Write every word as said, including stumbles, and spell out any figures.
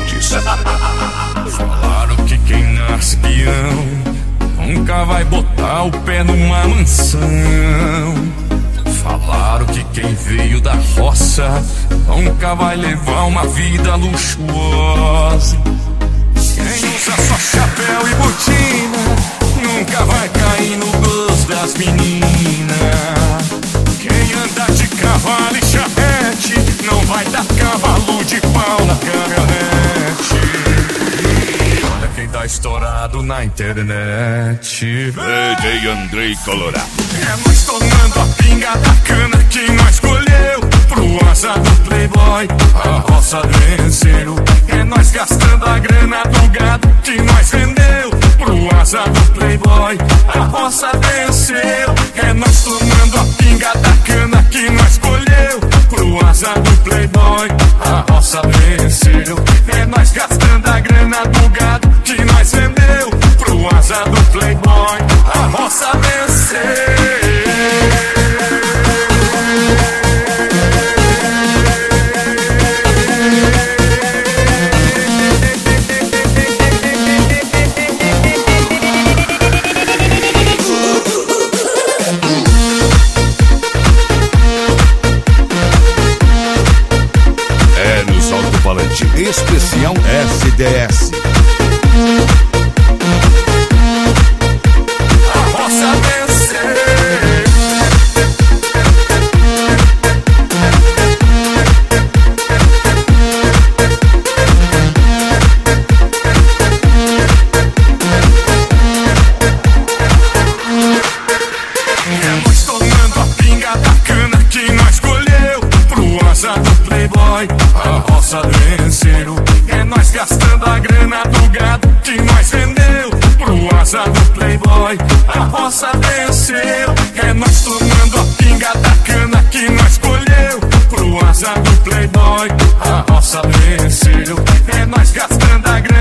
Paredes. Falaram que quem nasce peão nunca vai botar o pé numa mansão. Falaram que quem veio da roça nunca vai levar uma vida luxuosa. Quem usa só chapéu e botina nunca vai cair no gosto das meninas. Quem anda de cavalo e charrete não vai dar cavalo de pau na caminhonete. Olha quem tá estourado na internet. D J Andrei Colorado. É nós tomando a pinga da cana que nós colheu pro asa do playboy, a roça venceu. É nós gastando a grana do gado que nós vendeu pro asa do playboy, a roça venceu. É nós tomando a pinga da cana que nós colheu pro asa do playboy, a roça venceu. É nós gastando a grana do gado que nós vendeu pro asa do playboy, a roça venceu. Especial S D S. A roça venceu. É nós tomando a pinga da cana que nós colheu pro asa do playboy, a roça venceu. É nós gastando a grana do gado que nós vendeu pro asa do playboy, a roça venceu. É nós tomando a pinga da cana que nós colheu pro asa do playboy, a roça venceu. É nós gastando a grana